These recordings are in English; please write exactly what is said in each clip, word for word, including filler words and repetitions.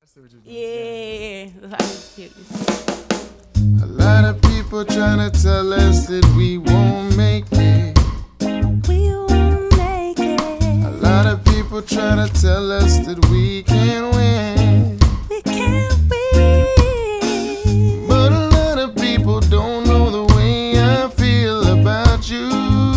see what you're doing. Yeah, that's cute. A lot of people trying to tell us that we won't make it. We won't make it. A lot of people trying to tell us that we can't win. We can't win. But a lot of people don't know the way I feel about you.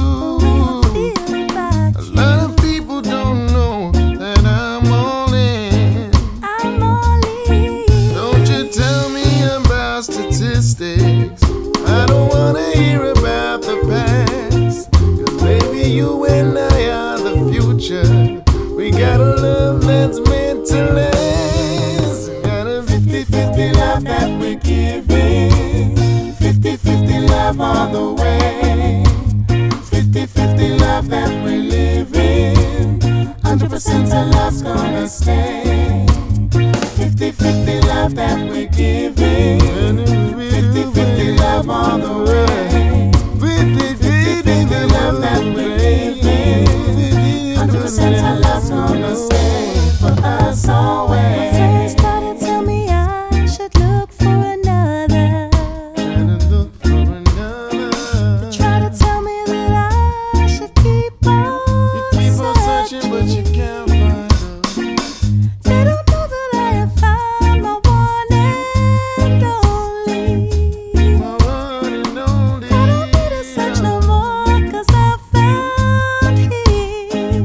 Feel about A lot of people don't know that I'm all in. I'm all in. Don't you tell me about statistics. I don't wanna hear about the past. Cause baby, you and I are the future. We got a love that's meant to last. Got a fifty-fifty love that we're giving. fifty-fifty love all the way. fifty-fifty love that we're living. one hundred percent of love's gonna stay. fifty-fifty love that we're giving. fifty-fifty love all the way. fifty-fifty love that we're living. one hundred percent of love's gonna stay for us always. Friends try to tell me I should look for another. Look for another. Try to tell me that I should keep on Keep on searching, but you can't find her. They don't know that I have found my one and only. My one and only. I don't need to search no more, cause I found him.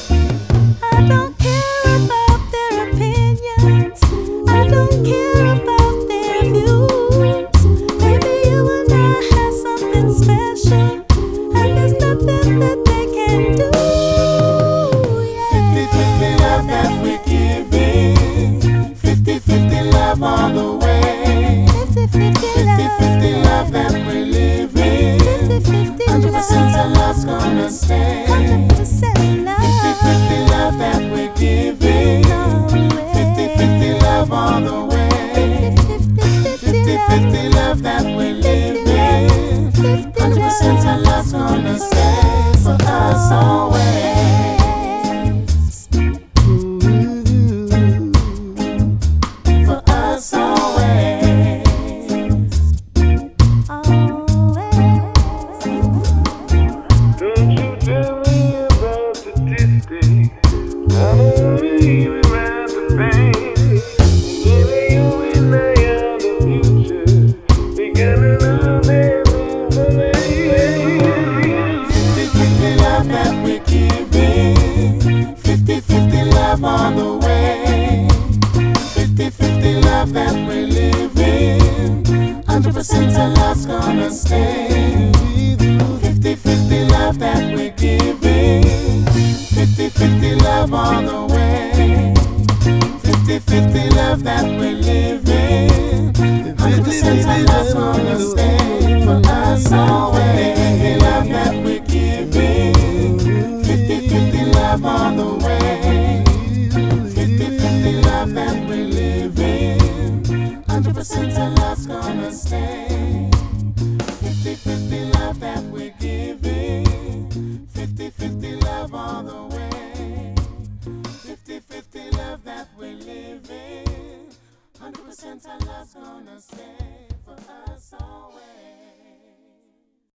I don't care about their opinions. I don't care about their views. Maybe you and I have something special, and there's nothing that they can do. fifty-fifty love that we're giving. fifty-fifty love all the way. fifty-fifty love that we're living. one hundred percent of love's gonna stay. fifty-fifty love that we're giving. fifty-fifty love all the way. fifty-fifty love that we're living. one hundred percent of love's gonna stay for us always. For us always. Don't you tell me about statistics. I don't wanna hear about the past. Baby, you and I are the future. We got a love that moves. fifty-fifty love that we're giving. fifty-fifty love all the way. fifty-fifty love that we're living. one hundred percent of love's gonna stay. fifty-fifty love that we're giving. fifty-fifty love all the way. fifty-fifty love that we're living. one hundred percent of love's gonna stay for us always. fifty-fifty love that we're giving. fifty-fifty love all the way. fifty-fifty love that we're living. one hundred percent of love's gonna stay.